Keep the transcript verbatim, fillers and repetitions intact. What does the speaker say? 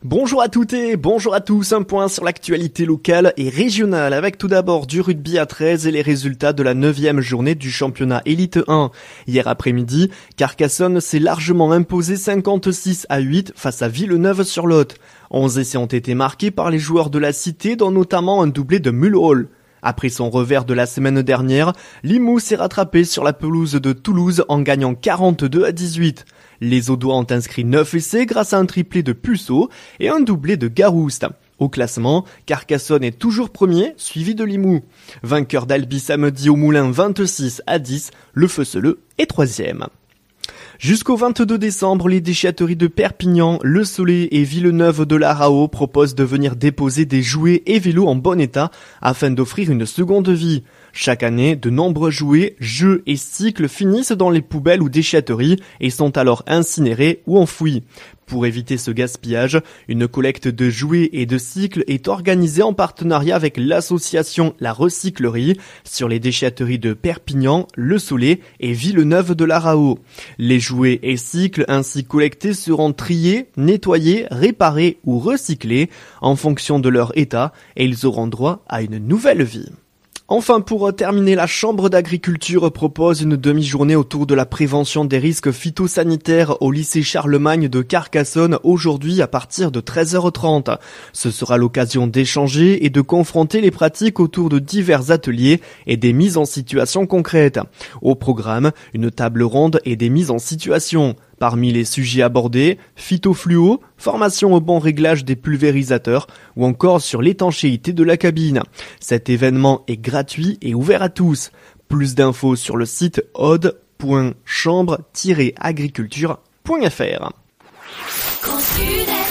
Bonjour à toutes et bonjour à tous, un point sur l'actualité locale et régionale avec tout d'abord du rugby à treize et les résultats de la neuvième journée du championnat Élite un. Hier après-midi, Carcassonne s'est largement imposé cinquante-six à huit face à Villeneuve-sur-Lot. onze essais ont été marqués par les joueurs de la cité, dont notamment un doublé de Mulhall. Après son revers de la semaine dernière, Limoux s'est rattrapé sur la pelouse de Toulouse en gagnant quarante-deux à dix-huit. Les Audois ont inscrit neuf essais grâce à un triplé de Puceau et un doublé de Garouste. Au classement, Carcassonne est toujours premier, suivi de Limoux. Vainqueur d'Albi samedi au Moulin vingt-six à dix, le Feuceleux est troisième. Jusqu'au vingt-deux décembre, les déchetteries de Perpignan, Le Soleil et Villeneuve de la Rao proposent de venir déposer des jouets et vélos en bon état afin d'offrir une seconde vie. Chaque année, de nombreux jouets, jeux et cycles finissent dans les poubelles ou déchetteries et sont alors incinérés ou enfouis. Pour éviter ce gaspillage, une collecte de jouets et de cycles est organisée en partenariat avec l'association La Recyclerie sur les déchetteries de Perpignan, Le Soleil et Villeneuve de la Rao. Les jouets et cycles ainsi collectés seront triés, nettoyés, réparés ou recyclés en fonction de leur état et ils auront droit à une nouvelle vie. Enfin, pour terminer, la Chambre d'agriculture propose une demi-journée autour de la prévention des risques phytosanitaires au lycée Charlemagne de Carcassonne aujourd'hui à partir de treize heures trente. Ce sera l'occasion d'échanger et de confronter les pratiques autour de divers ateliers et des mises en situation concrètes. Au programme, une table ronde et des mises en situation. Parmi les sujets abordés, phytofluo, formation au bon réglage des pulvérisateurs ou encore sur l'étanchéité de la cabine. Cet événement est gratuit et ouvert à tous. Plus d'infos sur le site aude point chambre tiret agriculture point f r.